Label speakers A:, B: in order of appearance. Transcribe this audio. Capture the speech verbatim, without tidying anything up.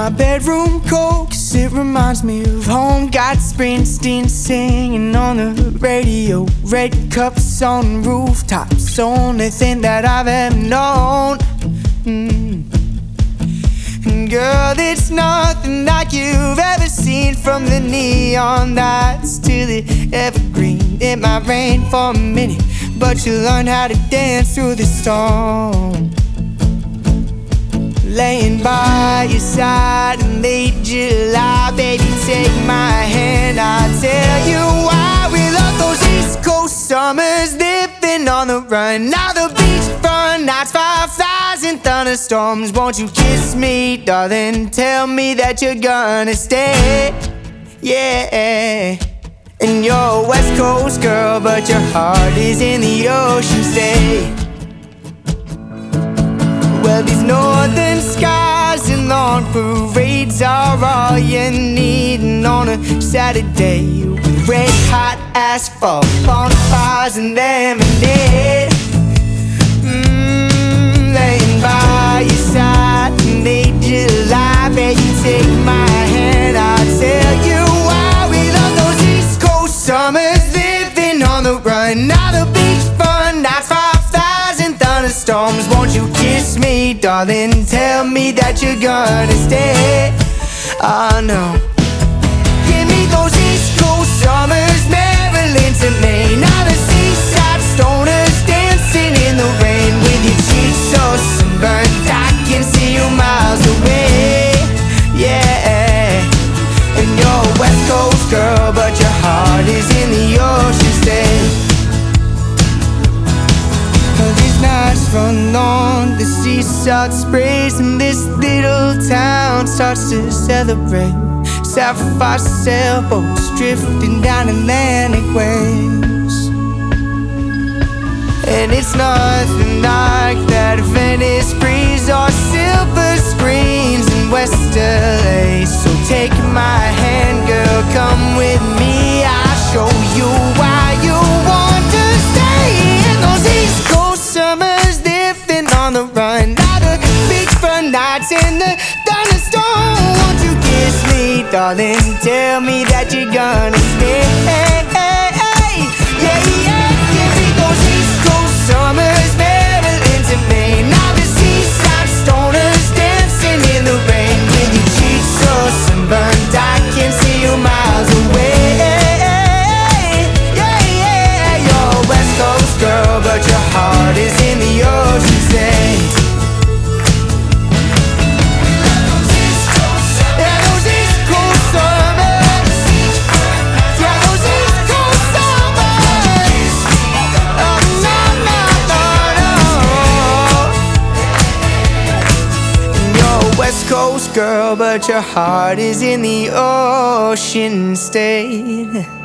A: my bedroom cold, 'cause it reminds me of home. Got Springsteen singing on the radio, red cups on rooftops, only thing that I've ever known. mm. And girl, it's nothing like you've ever seen, from the neon lights to the evergreen. It might rain for a minute, but you learn how to dance through the storm. Laying by your side in late July, baby, take my hand, I'll tell you why we love those East Coast summers, living on the run. Now the beachfront nights, fireflies and thunderstorms. Won't you kiss me, darling, tell me that you're gonna stay, yeah. And you're a West Coast girl, but your heart is in the ocean state. Well, these northern skies and long parades are all you need. And on a Saturday with red hot asphalt, bonfires and lemonade, mm, laying by your side in late July, baby, take my hand, I'll tell you why we love those East Coast summers, living on the run. Now the beachfront nights, fireflies and thunderstorms. Won't you kiss me, darling, tell me that you're gonna stay. Oh no. Give me those East Coast summers, Maryland to Maine. Now the seaside stoners dancing in the rain, with your cheeks so sunburned I can see you miles away, yeah. And you're a West Coast girl, but your heart is in the ocean state. These nights run on, the sea salt sprays, and this little town starts to celebrate. Sapphire sailboats drifting down Atlantic waves. And it's nothing like that Venice breeze or silver screens in West L A. So take my hand, girl, come with me, I'll show you why you want to stay in those East Coast summers, living on the run. Now the beachfront nights and the thunderstorm. Won't you kiss me, darling, tell me that you're gonna stay, yeah, yeah. Give me those East Coast summers, Maryland to Maine. Now the seaside stoners dancing in the rain, with your cheeks so sunburned I can see you miles away, yeah, yeah. You're a West Coast girl, but your heart is in the ocean state. Yeah, those East Coast summers. Yeah, those East Coast summers. Oh, no, no, no, no. You're a West Coast girl, but your heart is in the ocean state.